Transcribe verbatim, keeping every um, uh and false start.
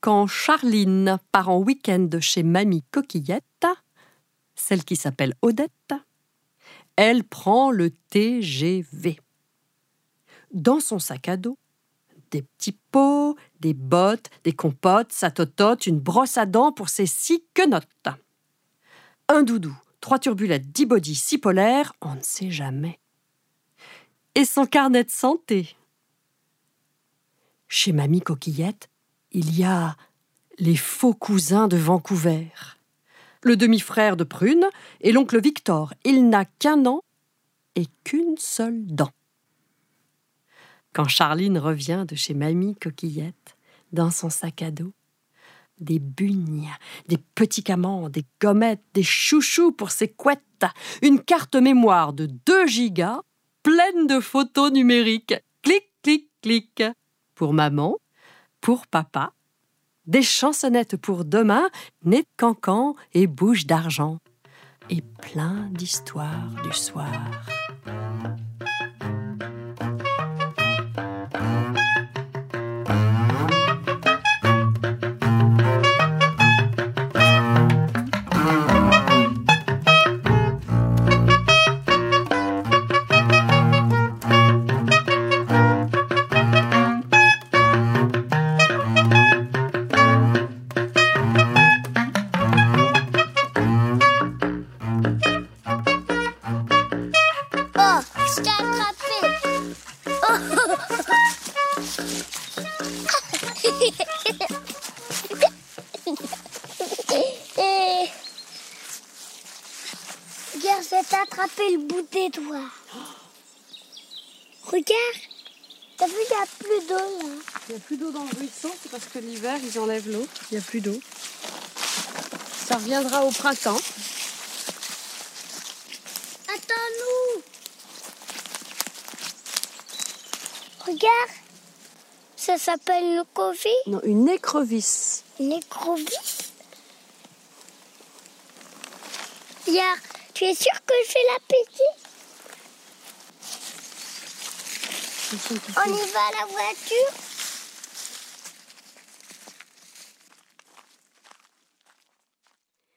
Quand Charline part en week-end chez Mamie Coquillette, celle qui s'appelle Odette, elle prend le T G V. Dans son sac à dos, des petits pots, des bottes, des compotes, sa totote, une brosse à dents pour ses six quenottes. Un doudou, trois turbulettes, dix bodys, six polaires, on ne sait jamais. Et son carnet de santé. Chez Mamie Coquillette, il y a les faux cousins de Vancouver, le demi-frère de Prune et l'oncle Victor. Il n'a qu'un an et qu'une seule dent. Quand Charline revient de chez Mamie Coquillette, dans son sac à dos, des bugnes, des petits camans, des gommettes, des chouchous pour ses couettes, une carte mémoire de deux gigas, pleine de photos numériques. Clic, clic, clic. Pour maman, pour papa, des chansonnettes pour demain, nez de cancan et bouche d'argent, et plein d'histoires du soir. Regarde, je vais t'attraper le bout des doigts. Regarde, t'as vu, il n'y a plus d'eau là. Il n'y a plus d'eau dans le ruisseau, c'est parce que l'hiver, ils enlèvent l'eau. Il n'y a plus d'eau. Ça reviendra au printemps. Attends-nous. Regarde, ça s'appelle une coville. Non, une écrevisse. Une écrevisse. Regarde, tu es sûr que je vais la péter? On y va à la voiture?